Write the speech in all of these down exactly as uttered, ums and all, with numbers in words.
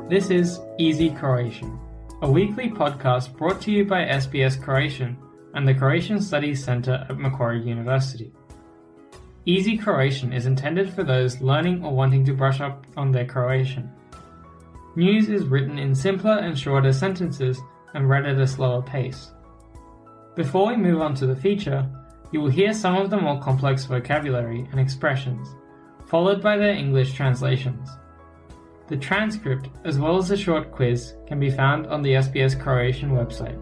This is Easy Croatian, a weekly podcast brought to you by S B S Croatian and the Croatian Studies Centre at Macquarie University. Easy Croatian is intended for those learning or wanting to brush up on their Croatian. News is written in simpler and shorter sentences and read at a slower pace. Before we move on to the feature, you will hear some of the more complex vocabulary and expressions, followed by their English translations. The transcript, as well as a short quiz, can be found on the S B S Croatian website.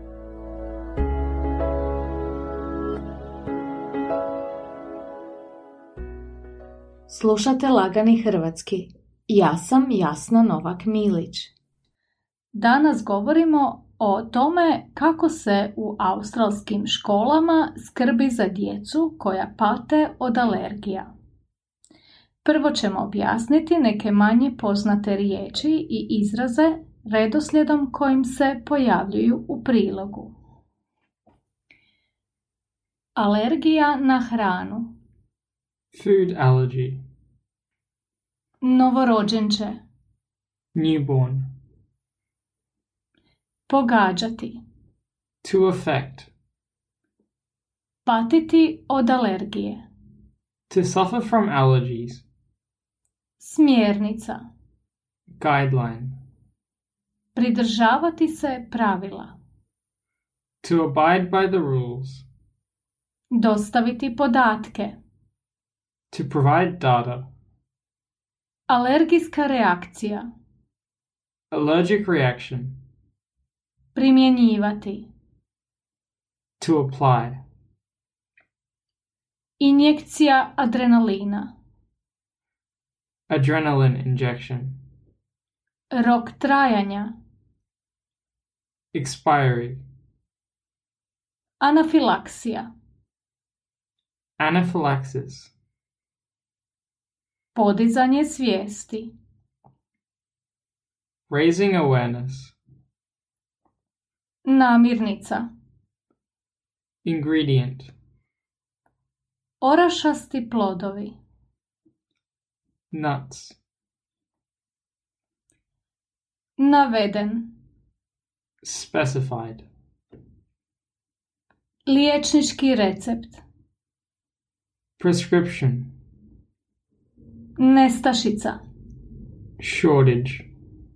Slušate Lagani hrvatski. Ja sam Jasna Novak Milić. Danas govorimo o tome kako se u australskim školama skrbi za djecu koja pate od alergija. Prvo ćemo objasniti neke manje poznate riječi i izraze redoslijedom kojim se pojavljuju u prilogu. Alergija na hranu. Food allergy. Novorođenče. Newborn. Pogađati. To affect. Patiti od alergije. To suffer from allergies. Smjernica. Guideline. Pridržavati se pravila. To abide by the rules. Dostaviti podatke. To provide data. Alergijska reakcija. Allergic reaction. Primjenjivati. To apply. Injekcija adrenalina. Adrenaline injection. Rok trajanja. Expiry. Anafilaksija. Anaphylaxis. Podizanje svijesti. Raising awareness. Namirnica. Ingredient. Orašasti plodovi. Nuts. Naveden. Specified. Liječnički recept. Prescription. Nestašica. Shortage.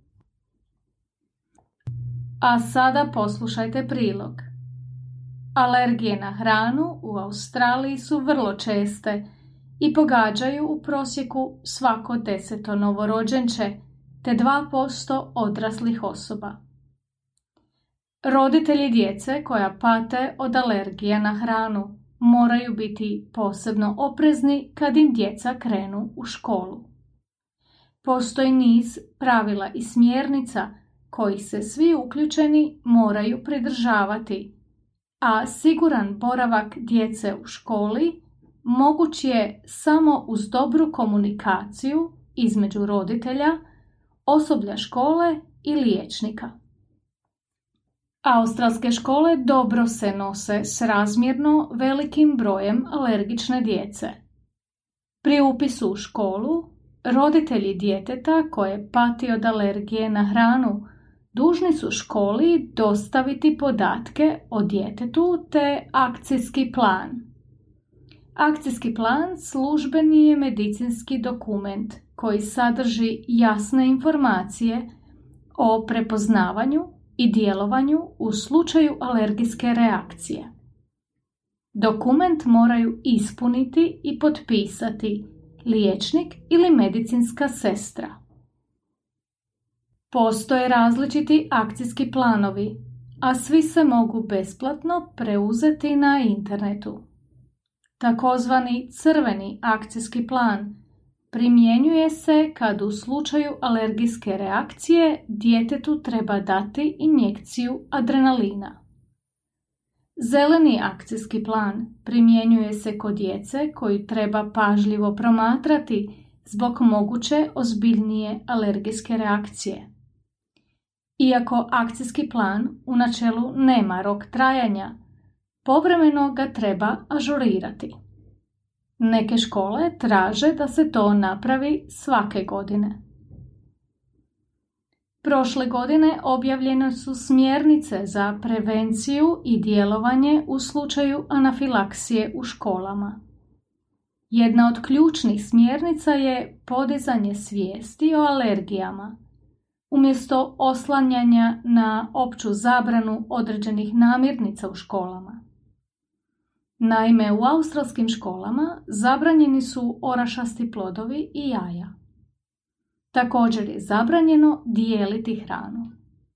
A sada poslušajte prilog. Alergije na hranu u Australiji su vrlo česte i pogađaju u prosjeku svako deseto novorođenče te dva posto odraslih osoba. Roditelji djece koja pate od alergija na hranu moraju biti posebno oprezni kad im djeca krenu u školu. Postoji niz pravila i smjernica koji se svi uključeni moraju pridržavati, a siguran boravak djece u školi moguć je samo uz dobru komunikaciju između roditelja, osoblja škole i liječnika. Australske škole dobro se nose s razmjerno velikim brojem alergične djece. Pri upisu u školu, roditelji djeteta koje pati od alergije na hranu dužni su školi dostaviti podatke o djetetu te akcijski plan. Akcijski plan službeni je medicinski dokument koji sadrži jasne informacije o prepoznavanju i djelovanju u slučaju alergijske reakcije. Dokument moraju ispuniti i potpisati liječnik ili medicinska sestra. Postoje različiti akcijski planovi, a svi se mogu besplatno preuzeti na internetu. Takozvani crveni akcijski plan primjenjuje se kad u slučaju alergijske reakcije djetetu treba dati injekciju adrenalina. Zeleni akcijski plan primjenjuje se kod djece koju treba pažljivo promatrati zbog moguće ozbiljnije alergijske reakcije. Iako akcijski plan u načelu nema rok trajanja, povremeno ga treba ažurirati. Neke škole traže da se to napravi svake godine. Prošle godine objavljene su smjernice za prevenciju i djelovanje u slučaju anafilaksije u školama. Jedna od ključnih smjernica je podizanje svijesti o alergijama, umjesto oslanjanja na opću zabranu određenih namirnica u školama. Naime, u australskim školama zabranjeni su orašasti plodovi i jaja. Također je zabranjeno dijeliti hranu.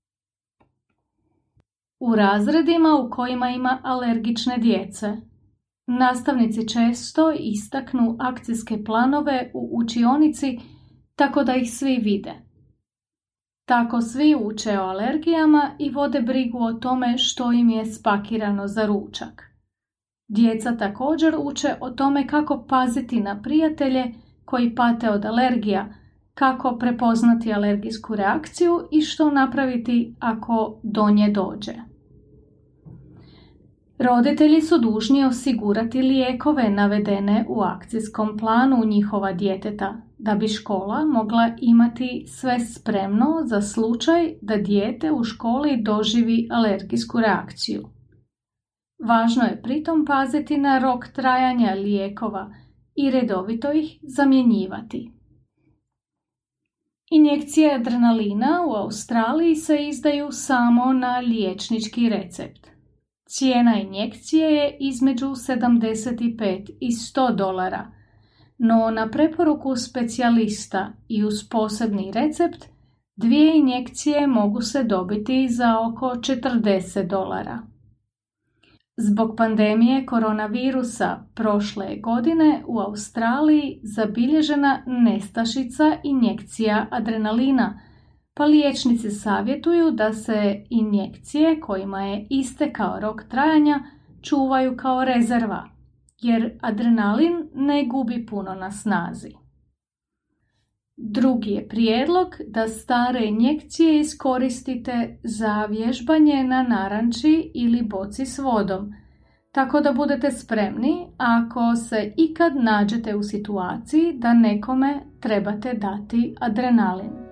U razredima u kojima ima alergične djece, nastavnici često istaknu akcijske planove u učionici tako da ih svi vide. Tako svi uče o alergijama i vode brigu o tome što im je spakirano za ručak. Djeca također uče o tome kako paziti na prijatelje koji pate od alergija, kako prepoznati alergijsku reakciju i što napraviti ako do nje dođe. Roditelji su dužni osigurati lijekove navedene u akcijskom planu njihova djeteta, da bi škola mogla imati sve spremno za slučaj da dijete u školi doživi alergijsku reakciju. Važno je pritom paziti na rok trajanja lijekova i redovito ih zamjenjivati. Injekcije adrenalina u Australiji se izdaju samo na liječnički recept. Cijena injekcije je između sedamdeset pet i sto dolara, no na preporuku specijalista i uz posebni recept dvije injekcije mogu se dobiti za oko četrdeset dolara. Zbog pandemije koronavirusa prošle godine u Australiji zabilježena nestašica injekcija adrenalina, pa liječnici savjetuju da se injekcije kojima je istekao rok trajanja čuvaju kao rezerva, jer adrenalin ne gubi puno na snazi. Drugi je prijedlog da stare injekcije iskoristite za vježbanje na naranči ili boci s vodom, tako da budete spremni ako se ikad nađete u situaciji da nekome trebate dati adrenalin.